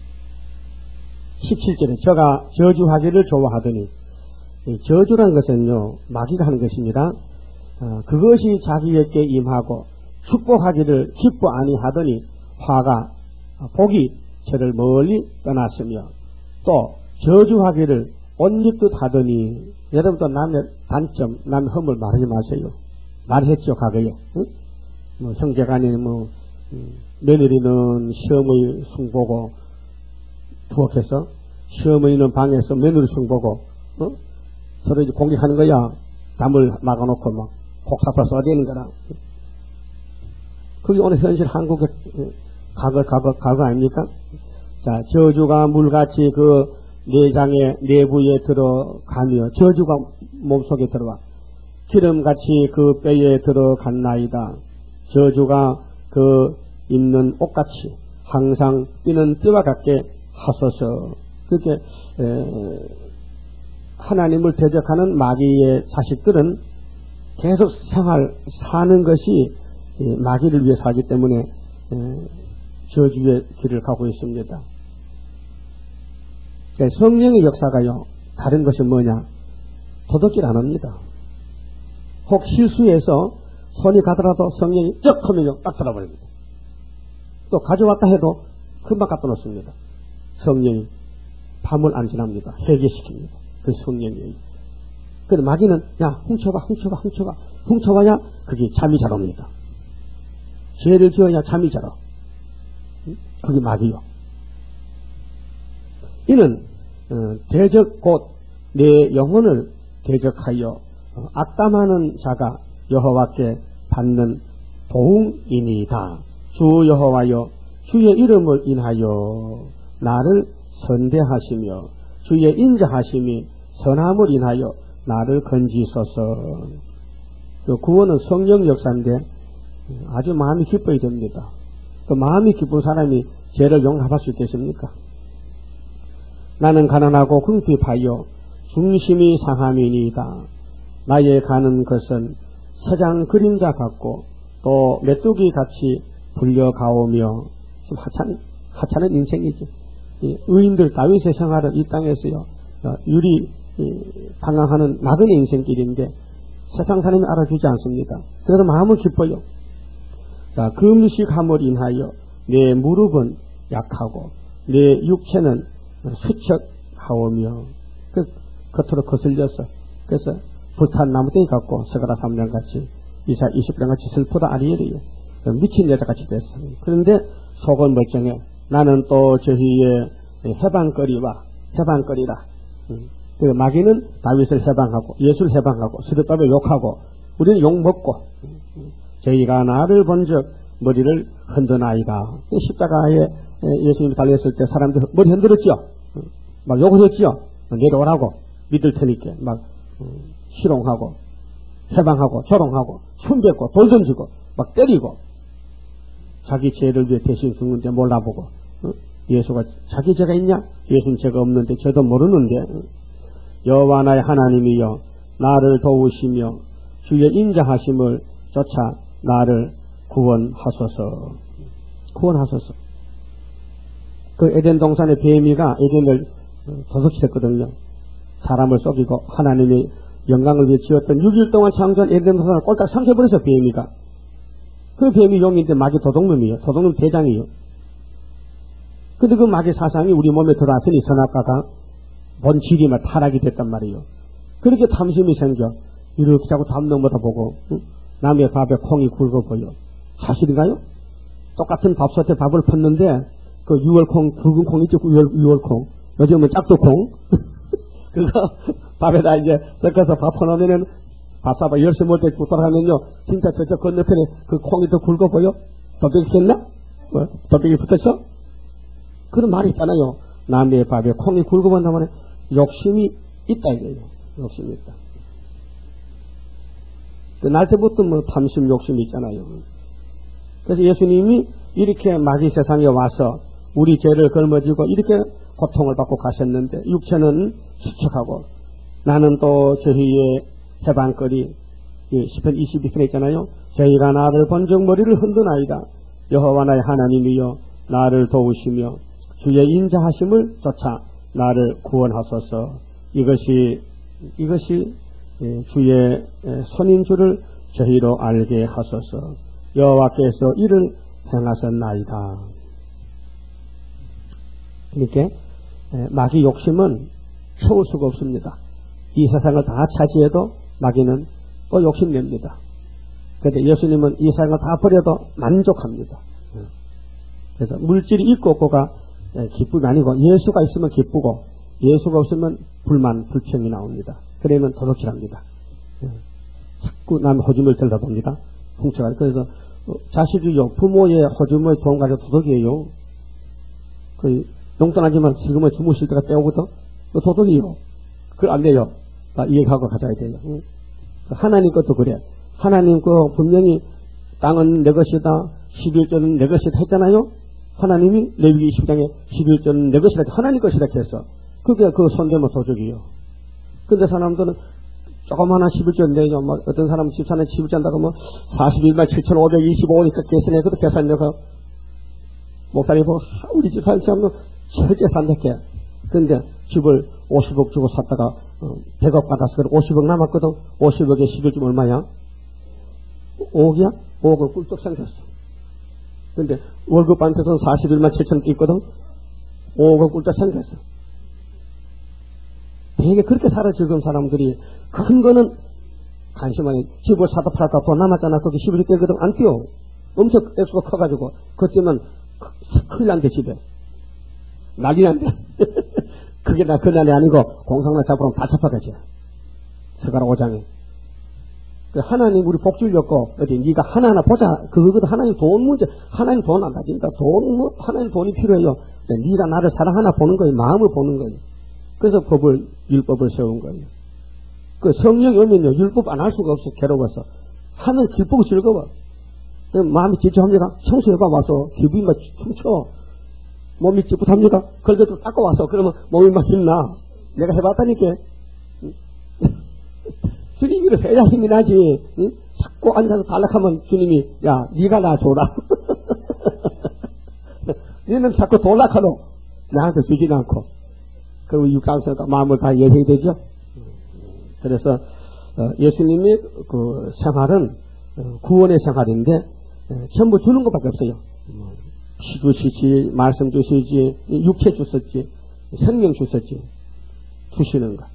십칠 절에 저가 저주하기를 좋아하더니, 저주란 것은요, 마귀가 하는 것입니다. 어, 그것이 자기에게 임하고 축복하기를 기뻐 아니하더니 화가 복이 저를 멀리 떠났으며, 또 저주하기를 옷입듯 하더니, 여러분도 남의 단점, 남의 허물 말하지 마세요. 말했죠, 과거에. 응? 뭐 형제간에 뭐 음, 며느리는 시어머니 숭보고 부엌에서, 시어머니는 방에서 며느리 숭보고, 어? 서로 이제 공격하는 거야. 담을 막아놓고 막 폭삭폭삭 쏘아대는 거라. 그게 오늘 현실 한국의 과거, 과거, 과거 아닙니까? 자, 저주가 물같이 그 내장의 내부에 들어가며, 저주가 몸속에 들어와 기름같이 그 뼈에 들어갔나이다. 저주가 그 입는 옷같이 항상 뛰는 뼈와 같게 하소서. 그렇게 에, 하나님을 대적하는 마귀의 자식들은 계속 생활 사는 것이 마귀를 위해 살기 때문에 에, 저주의 길을 가고 있습니다. 성령의 역사가요, 다른 것이 뭐냐? 도둑질 안 합니다. 혹 실수해서 손이 가더라도 성령이 쩍 하면요, 딱 들어버립니다. 또 가져왔다 해도 금방 갖다 놓습니다. 성령이 밤을 안 지납니다. 회개시킵니다. 그 성령이. 그런데 마귀는, 야, 훔쳐봐, 훔쳐봐, 훔쳐봐. 훔쳐봐야 그게 잠이 잘 옵니다. 죄를 지어야 잠이 잘 와. 그게 마귀요. 이는 어, 대적 곧 내 영혼을 대적하여 어, 악담하는 자가 여호와께 받는 보응이니이다. 주 여호와여, 주의 이름을 인하여 나를 선대하시며 주의 인자하심이 선함을 인하여 나를 건지소서. 그 구원은 성령 역사인데 아주 마음이 기뻐야 됩니다. 그 마음이 기쁜 사람이 죄를 용납할 수 있겠습니까? 나는 가난하고 궁핍하여 중심이 상함이니이다. 나의 가는 것은 서장 그림자 같고 또 메뚜기 같이 불려가오며, 좀 하찮, 하찮은 인생이지. 의인들 다윗의 생활은 이 땅에서요, 유리 당황하는 나그네 인생길인데 세상 사람이 알아주지 않습니다. 그래도 마음은 기뻐요. 자, 금식함을 인하여 내 무릎은 약하고 내 육체는 수척하오며, 그 겉으로 거슬려서, 그래서 불탄 나무대기 같고 서가라 삼 년 같이 이사 이십 년 같이 슬프다 아리엘이에요. 미친 여자같이 됐어. 그런데 속은 멀쩡해. 나는 또 저희의 해방거리와 해방거리라. 그 마귀는 다윗을 해방하고 예수를 해방하고 스룹밥을 욕하고 우리는 욕먹고, 저희가 나를 본즉 머리를 흔드나이다. 십자가에 예수님이 달렸을 때 사람들 머리 흔들었죠. 막 욕하셨죠. 내려오라고 믿을 테니까 막 희롱하고 해방하고 조롱하고 춤뱉고 돌 던지고 막 때리고, 자기 죄를 위해 대신 죽는데 몰라보고, 어? 예수가 자기 죄가 있냐? 예수는 죄가 없는데 죄도 모르는데, 여호와 나의 하나님이여 나를 도우시며 주의 인자하심을 쫓아 나를 구원하소서. 구원하소서. 그 에덴 동산의 뱀이가 에덴을 도둑질했거든요. 사람을 속이고 하나님의 영광을 위해 지었던 육 일 동안 창조한 에덴 동산을 꼴딱 삼켜버려서 뱀이가. 그 뱀이 용인데 마귀 도둑놈이요. 도둑놈 대장이요. 근데 그 마귀 사상이 우리 몸에 들어왔으니 선악과가 본질이면 타락이 됐단 말이에요. 그렇게 탐심이 생겨 이렇게 자꾸 담넘어다 보고, 응? 남의 밥에 콩이 굵어 보여. 사실인가요? 똑같은 밥솥에 밥을 폈는데 그 유월콩, 굵은 콩 있죠? 유월콩. 요즘은 짝두콩. 그거 밥에다 이제 섞어서 밥 퍼놓으면은 밥사바 열쇠 몰 때 돌아가면요, 진짜 저쪽 건너편에 그 콩이 더 굵어 보여? 도둑이 했나? 뭐, 도둑이 붙었어? 그런 말이 있잖아요. 남의 밥에 콩이 굵어 본다면 욕심이 있다 이거예요. 욕심이 있다. 날 때부터 뭐 탐심, 욕심이 있잖아요. 그래서 예수님이 이렇게 마귀 세상에 와서 우리 죄를 걸머지고 이렇게 고통을 받고 가셨는데, 육체는 수척하고 나는 또 저희의 해방거리, 시편 이십이 편에 있잖아요. 저희가 나를 본즉 머리를 흔드나이다. 여호와 나의 하나님이여 나를 도우시며 주의 인자하심을 쫓아 나를 구원하소서. 이것이 이것이 주의 손인 줄을 저희로 알게 하소서. 여호와께서 이를 행하셨나이다. 그러니까 마귀 욕심은 채울 수가 없습니다. 이 세상을 다 차지해도 마귀는 또 욕심냅니다. 그런데 예수님은 이 세상을 다 버려도 만족합니다. 그래서 물질이 있고 없고가 기쁨이 아니고 예수가 있으면 기쁘고 예수가 없으면 불만, 불평이 나옵니다. 그러면 도둑질합니다. 자꾸 남의 허줌을 들여다봅니다. 훔쳐가요. 그래서 자식이요, 부모의 허줌을 돈 가지고 도둑이에요. 그 용돈 아니면 지금은 주무실 때가 빼오거든. 도둑이요. 그걸 안 돼요. 이해하고 가져야 돼요. 하나님 것도 그래. 하나님 거 분명히 땅은 내 것이다, 십일조는 내 것이다 했잖아요. 하나님이 레위기 이십 장에 십일조는 내 것이다, 하나님 것이다 했어. 그게 그 손대면 도둑이요. 근데 사람들은 조그마한 십일조인데, 뭐 어떤 사람은 집사는 십일조 한다고 뭐 사십일만 칠천오백이십오니까 계산해. 그것도 계산해서 목사님 보고, 우리 집사는 참 철저히 산다게. 근데 집을 오십억 주고 샀다가 어, 백억 받았어. 그래 오십억 남았거든. 오십억에 십일 주면 얼마야? 오억이야? 오억은 꿀떡 생겼어. 근데 월급한테서는 사십일만 칠천 있거든. 오억은 꿀떡 생겼어. 되게 그렇게 살아. 지금 사람들이 큰 거는 관심하니 집을 사다 팔았다 돈 남았잖아. 거기 십일 개거든. 안 뛰어. 엄청 액수가 커가지고 그것 때문에 큰일 난대. 집에 난리 난대. 그게 다 그날이 아니고 공상날 잡으면 다 잡아가지. 서가라 오장에. 하나님 우리 복 주려고 어디 네가 하나하나 보자. 그거보다 하나님 돈 문제. 하나님 돈 안 가진다. 돈 뭐 하나님 돈이 필요해요. 네가 나를 사랑하나 보는 거예요. 마음을 보는 거예요. 그래서 법을 율법을 세운 거예요. 그 성령이 오면요 율법 안 할 수가 없어. 괴로워서 하면 기쁘고 즐거워. 마음이 지쳐합니다. 청소해봐 와서 기분이 막 춤춰. 몸이 찌뿌합니까? 걸개도 닦고 와서 그러면 몸이 막 힘나. 내가 해봤다니까. 주님이를 해야 힘이 나지. 응? 자꾸 앉아서 달락하면 주님이 야 네가 나 줘라. 너는 자꾸 돌락하노. 나한테 주진 않고. 그리고 육장에서 마음을 다 열해야 되죠. 그래서 예수님의 그 생활은 구원의 생활인데 전부 주는 것밖에 없어요. 피 주시지, 말씀 주시지, 육체 주셨지, 생명 주셨지, 주시는 것.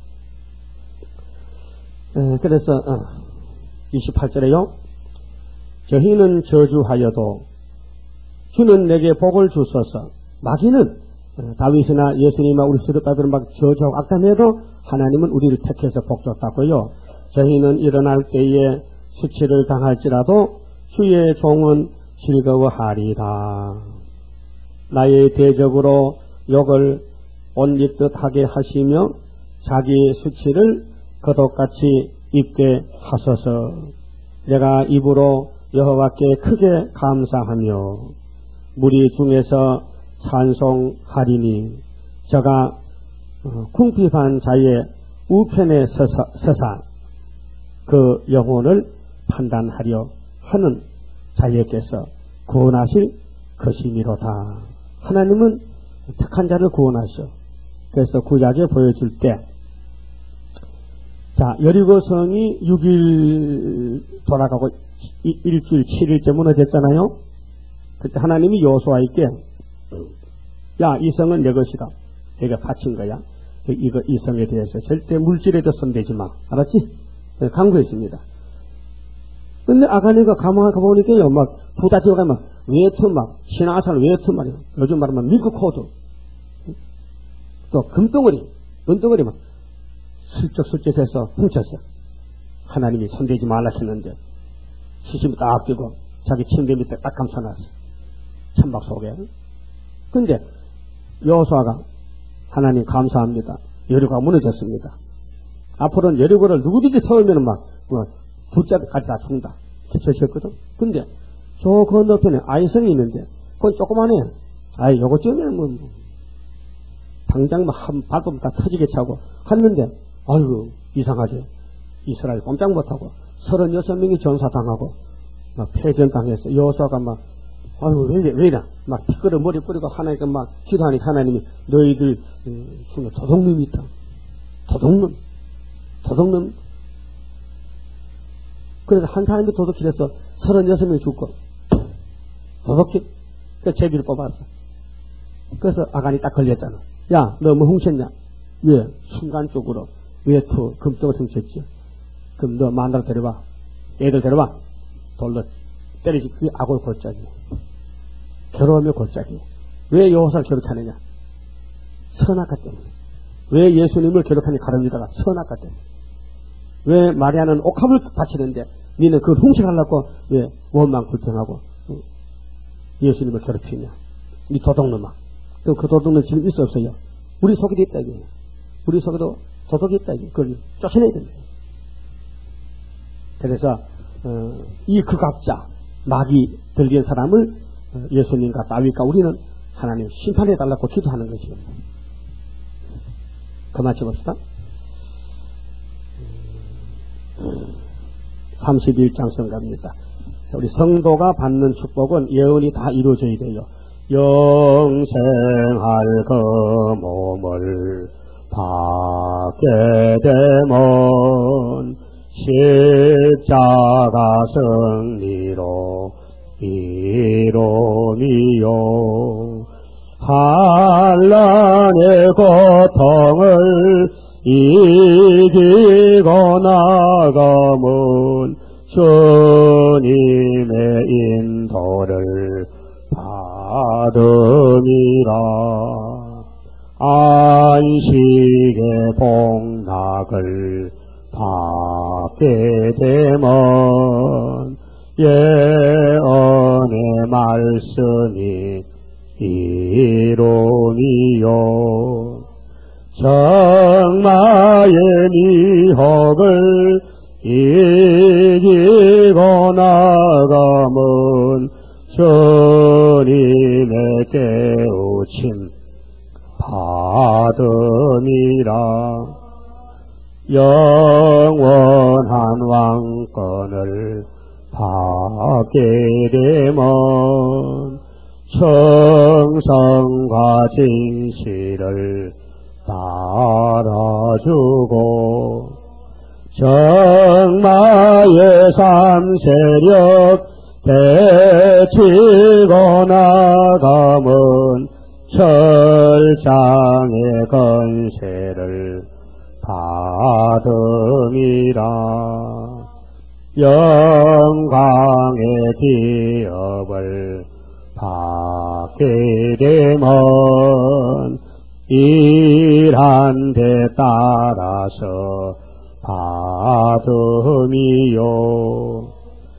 에, 그래서 어, 이십팔 절에요. 저희는 저주하여도 주는 내게 복을 주소서. 마귀는 어, 다윗이나 예수님과 우리 스룹바들은 막 저주하고 악담해도 하나님은 우리를 택해서 복 줬다고요. 저희는 일어날 때에 수치를 당할지라도 주의 종은 즐거워하리다. 나의 대적으로 욕을 옷 입듯 하게 하시며 자기 수치를 거독같이 입게 하소서. 내가 입으로 여호와께 크게 감사하며 무리 중에서 찬송하리니 저가 궁핍한 자의 우편에 서사, 서사 그 영혼을 판단하려 하는 자에게서 구원하실 것이미로다. 하나님은 택한 자를 구원하셔. 그래서 구약에 보여줄 때, 자, 여리고 성이 육 일 돌아가고 일주일 칠 일째 무너졌잖아요. 그때 하나님이 여호수아에게 야, 이 성은 내 것이다. 내가 바친 거야. 이거 이 성에 대해서 절대 물질에도 손대지 마. 알았지? 강구했습니다. 근데 아가니가 가만히 가보니까요, 막 부다지가 막 외투 막 신화살 외투 말이야. 요즘 말하면 밀크 코드. 또 금덩어리, 은덩어리 막 슬쩍슬쩍 해서 훔쳤어. 하나님이 손대지 말라 했는데 시심이 딱 끼고 자기 침대 밑에 딱 감싸놨어. 천막 속에. 근데 여호수아가 하나님 감사합니다. 여리고가 무너졌습니다. 앞으로는 여리고를 누구든지 세우면 막 뭐, 둘째까지 다 죽는다. 기초셨거든. 근데 저 건너편에 아이성이 있는데 그건 조그만해. 아이 요거쯤에 뭐, 뭐 당장 막 한 발톱 다 터지게 차고 했는데 아이고 이상하죠. 이스라엘 꼼짝 못하고 서른여섯 명이 전사당하고 막 패전당해서 여호수아가 막 아유, 왜 이래, 왜 이래. 막 피끌어 머리 뿌리고 하나니까 막 기도하니까 하나님이 너희들 중에 도둑놈이 있다. 도둑놈. 도둑놈. 그래서 한 사람이 도둑질해서 서른여섯 명이 죽고, 도둑질. 그 제비를 뽑았어. 그래서 아간이 딱 걸렸잖아. 야, 너 뭐 훔쳤냐? 예, 순간적으로 외투, 금덩을 훔쳤지. 그럼 너 만나러 데려와. 애들 데려와. 돌로 때리지. 그게 악을 골짜기. 괴로우며 골짜기. 왜 여호사를 괴롭히느냐? 선악과 때문에. 왜 예수님을 괴롭히는 가릅니다가 선악과 때문에. 왜 마리아는 옥합을 바치는데 니는 그걸 훔쳐가려고 왜 원망 불평하고 예수님을 괴롭히냐? 니 도둑놈아. 또 그 도둑놈 지금 있어 없어요? 우리 속에도 있다 이게. 우리 속에도 도둑이 있다 이게. 그걸 쫓아내야 됩니다. 그래서 어, 이 극악자 마귀 들린 사람을 어, 예수님과 다윗과 우리는 하나님 심판해달라고 기도하는 것이죠. 그만 쳐봅시다. 삼십일 장 성갑니다. 우리 성도가 받는 축복은 예언이 다 이루어져야 돼요. 영생할 그 몸을 받게 되면 십자가 승리로 이루니요. 환난의 고통을 이기고 나가면 주님의 인도를 받으니라. 안식의 복락을 받게 되면 예언의 말씀이 이루니요. 정마의 미혹을 이기고 나가면 주님의 깨우침 받으니라. 영원한 왕권을 받게 되면 청성과 진실을 따라주고 정마의 삼세력 대치고 나가면 철장의 건세를 받으리라. 영광의 기업을 받게 되면 일한 데 따라서 받음이요.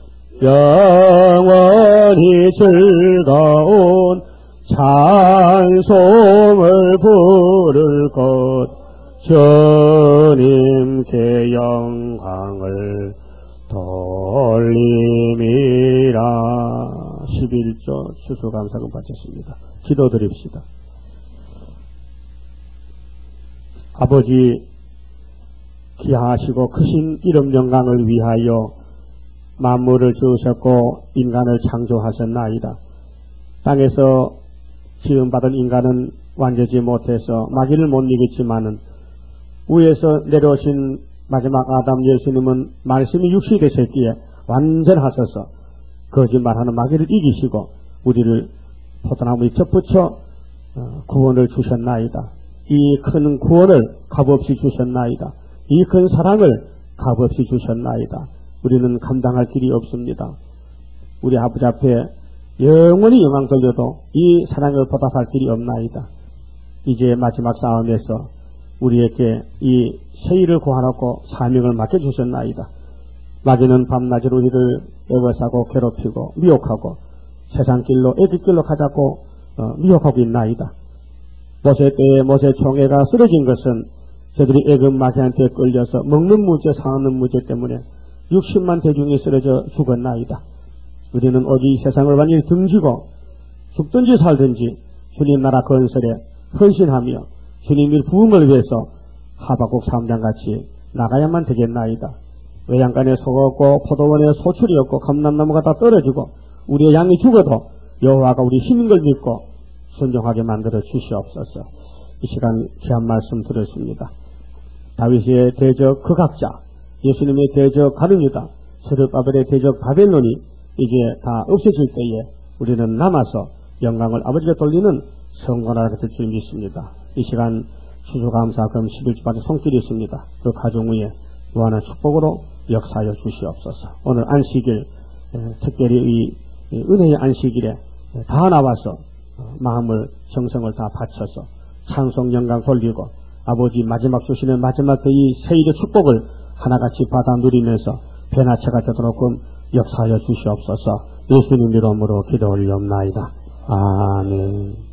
영원히 즐거운 찬송을 부를 것 주님께 영광을 돌림이라. 십일 조 추수감사금 바쳤습니다. 기도드립시다. 아버지, 귀하시고 크신 이름 영광을 위하여 만물을 지으셨고 인간을 창조하셨나이다. 땅에서 지음받은 인간은 완전히 못해서 마귀를 못 이겼지만은 위에서 내려오신 마지막 아담 예수님은 말씀이 육신이 되셨기에 완전하셔서 거짓말하는 마귀를 이기시고 우리를 포도나무에 접붙여 구원을 주셨나이다. 이 큰 구원을 값없이 주셨나이다. 이 큰 사랑을 값없이 주셨나이다. 우리는 감당할 길이 없습니다. 우리 아버지 앞에 영원히 영광 돌려도 이 사랑을 보답할 길이 없나이다. 이제 마지막 싸움에서 우리에게 이 세일을 구하놓고 사명을 맡겨주셨나이다. 마귀는 밤낮으로 우리를 애워싸고 괴롭히고 미혹하고 세상 길로 애기 길로 가자고 어, 미혹하고 있나이다. 모세 때에 모세 총회가 쓰러진 것은 저들이 애굽 마귀한테 끌려서 먹는 문제 사는 문제 때문에 육십만 대중이 쓰러져 죽었나이다. 우리는 오직 이 세상을 완전히 등지고 죽든지 살든지 주님 나라 건설에 헌신하며 주님의 부흥을 위해서 하박국 삼 장같이 나가야만 되겠나이다. 외양간에 소가 없고 포도원에 소출이 없고 감람나무가 다 떨어지고 우리의 양이 죽어도 여호와가 우리 힘인 걸 믿고 순종하게 만들어 주시옵소서. 이 시간 귀한 말씀 들었습니다. 다윗의 대적 극악자, 예수님의 대적 가룟유다, 스룹바벨의 대적 바벨론이 이제 다 없어질 때에 우리는 남아서 영광을 아버지께 돌리는 성관하게 될 줄 믿습니다. 이 시간 추수감사 금 십일 주까지 손길이 있습니다. 그 가정 위에 무한한 축복으로 역사하여 주시옵소서. 오늘 안식일, 특별히 이 은혜의 안식일에 다 나와서 마음을 정성을 다 바쳐서 찬송 영광 돌리고 아버지 마지막 주시는 마지막 이 세일의 축복을 하나같이 받아 누리면서 변화체가 되도록 역사하여 주시옵소서. 예수님 이름으로 기도 올리옵나이다. 아멘.